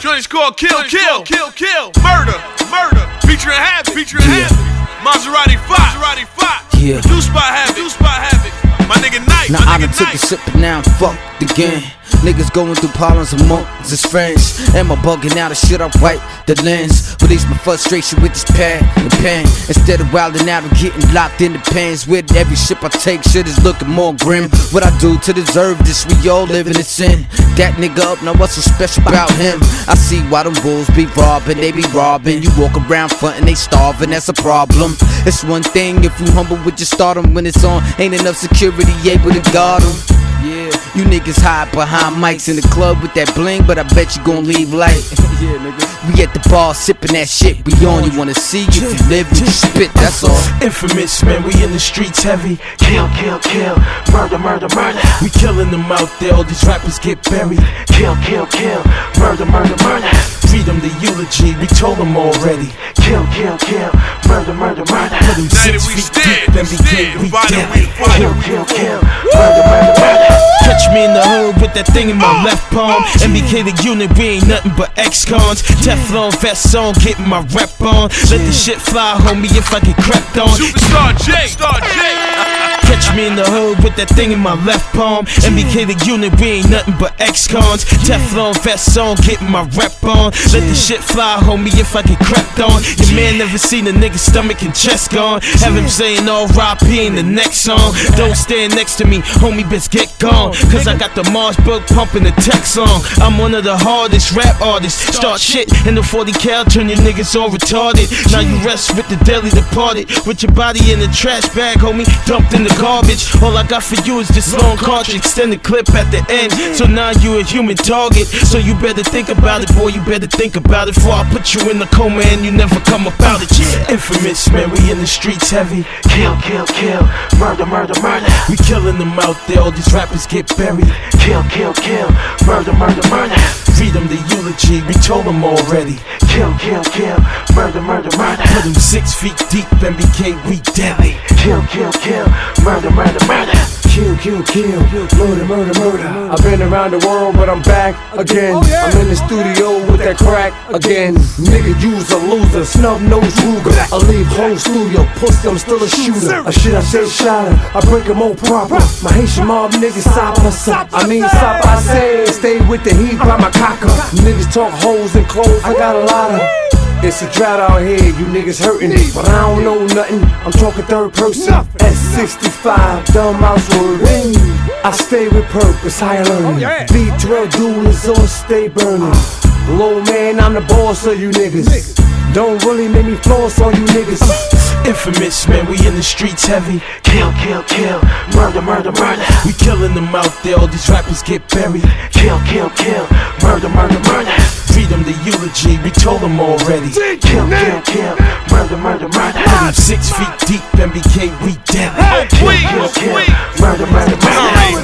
Joint's called Kill, Murder, featuring Havoc, Maserati Fox, yeah. Produced by Havoc, my nigga Knight. Now I done took a sip and now I'm fucked again. Niggas going through problems amongst his friends. Am I bugging out of shit? I wipe the lens. Release my frustration with this pad and pen. Instead of wilding out and getting locked in the pens. With every sip I take, shit is looking more grim. What I do to deserve this, we all living in sin. That nigga up, now what's so special about him? I see why them bulls be robbing, they be robbing. You walk around frontin', they starving, that's a problem. It's one thing if you humble with your stardom. When it's on, ain't enough security able to guard them. Yeah, you niggas hide behind mics in the club with that bling, but I bet you gon' leave light. Yeah, nigga. We at the bar sippin' that shit. We on, you wanna see if you live, you spit, that's all. Infamous, man, we in the streets heavy. Kill, murder. We killing them out there, all these rappers get buried. Kill, murder. Freedom the eulogy, we told them already. Kill, murder. Put them 6 feet deep, then became we deadly. Kill, murder. Catch me in the hood with that thing in my left palm. MBK the unit, we ain't nothing but ex-cons. Teflon vest on, getting my rep on. Let the shit fly, homie, if I get crept on. Superstar J. Catch me in the hood with that thing in my left palm. MBK the unit, we ain't nothing but ex-cons. Teflon vest on, getting my rep on. Let the shit fly, homie, if I get crept on. Your man never seen a nigga stomach and chest gone. Have him saying R.I.P. in the next song. Don't stand next to me, homie, bitch, get gone. Cause I got the Marsburg pumping the tech song. I'm one of the hardest rap artists. Start shit in the 40 cal, turn your niggas all retarded. Now you rest with the dearly departed. With your body in the trash bag, homie, dumped in the garbage. All I got for you is this long cartridge, extended clip at the end. So now you a human target. So you better think about it, boy, you better think about it. Before I put you in the coma and you never come up out it. Infamous, man, we in the streets heavy. Kill, murder. We killing them out there, all these rappers get buried. Kill, murder. Freedom the eulogy, we told them already. Kill, murder. Put them 6 feet deep, MBK, we deadly. Kill, murder. Kill, murder. I've been around the world, but I'm back again. I'm in the studio with that crack again. Nigga, you's a loser, snub nose Ruger. I leave whole studio, pussy, I'm still a shooter. A shit I say shotter, I break them all proper. My Haitian mob niggas side by say, stay with the heat by my cocker. Niggas talk hoes and clothes, I got a lot of. It's a drought out here, you niggas hurting, but I don't know nothing, I'm talking third person. S65, dumb mouse wording. I stay with purpose, higher learning. B12 duelers all stay burning. Low man, I'm the boss of you niggas. Don't really make me floss on you niggas. Infamous, man, we in the streets heavy. Kill, murder. We killing them out there, all these rappers get buried. Kill, murder. Freedom the eulogy, we told them already. Kill, murder. Put them 6 feet deep, MBK, we